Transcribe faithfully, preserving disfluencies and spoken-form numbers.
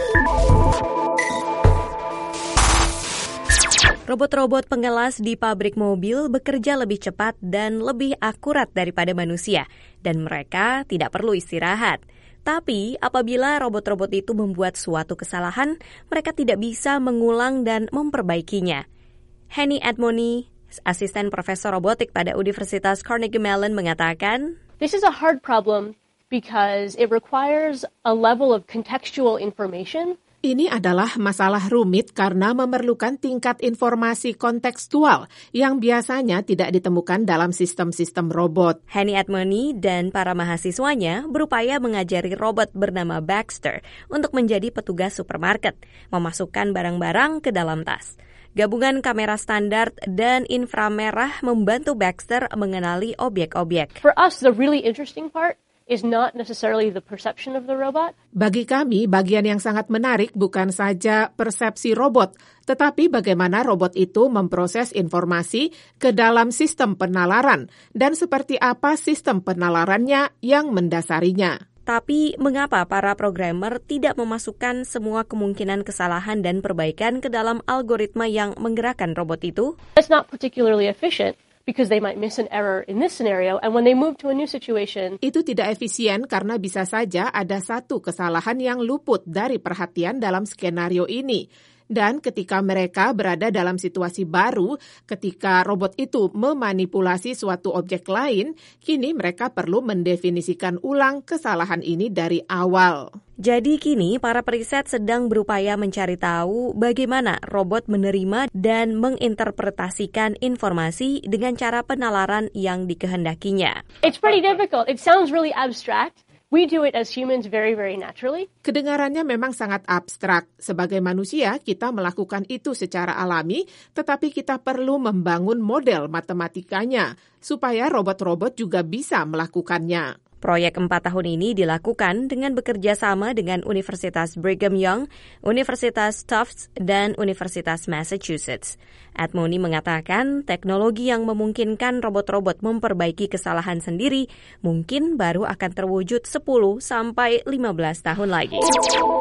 Robot-robot pengelas di pabrik mobil bekerja lebih cepat dan lebih akurat daripada manusia, dan mereka tidak perlu istirahat. Tapi apabila robot-robot itu membuat suatu kesalahan, mereka tidak bisa mengulang dan memperbaikinya. Henny Edmony, asisten profesor robotik pada Universitas Carnegie Mellon mengatakan, This is a hard problem because it requires a level of contextual information. Ini adalah masalah rumit karena memerlukan tingkat informasi kontekstual yang biasanya tidak ditemukan dalam sistem-sistem robot. Henny Edmony dan para mahasiswanya berupaya mengajari robot bernama Baxter untuk menjadi petugas supermarket, memasukkan barang-barang ke dalam tas. Gabungan kamera standar dan inframerah membantu Baxter mengenali objek-objek. For us, the really interesting part is not necessarily the perception of the robot. Bagi kami, bagian yang sangat menarik bukan saja persepsi robot, tetapi bagaimana robot itu memproses informasi ke dalam sistem penalaran dan seperti apa sistem penalarannya yang mendasarinya. Tapi mengapa para programmer tidak memasukkan semua kemungkinan kesalahan dan perbaikan ke dalam algoritma yang menggerakkan robot itu? It's not particularly efficient. Because they might miss an error in this scenario, and when they move to a new situation, itu tidak efisien karena bisa saja ada satu kesalahan yang luput dari perhatian dalam skenario ini. Dan ketika mereka berada dalam situasi baru, ketika robot itu memanipulasi suatu objek lain, kini mereka perlu mendefinisikan ulang kesalahan ini dari awal. Jadi kini para periset sedang berupaya mencari tahu bagaimana robot menerima dan menginterpretasikan informasi dengan cara penalaran yang dikehendakinya. It's pretty difficult. It sounds really abstract. We do it as humans very, very naturally. Kedengarannya memang sangat abstrak. Sebagai manusia, kita melakukan itu secara alami, tetapi kita perlu membangun model matematikanya supaya robot-robot juga bisa melakukannya. Proyek empat tahun ini dilakukan dengan bekerja sama dengan Universitas Brigham Young, Universitas Tufts, dan Universitas Massachusetts. Edmony mengatakan teknologi yang memungkinkan robot-robot memperbaiki kesalahan sendiri mungkin baru akan terwujud sepuluh sampai lima belas tahun lagi.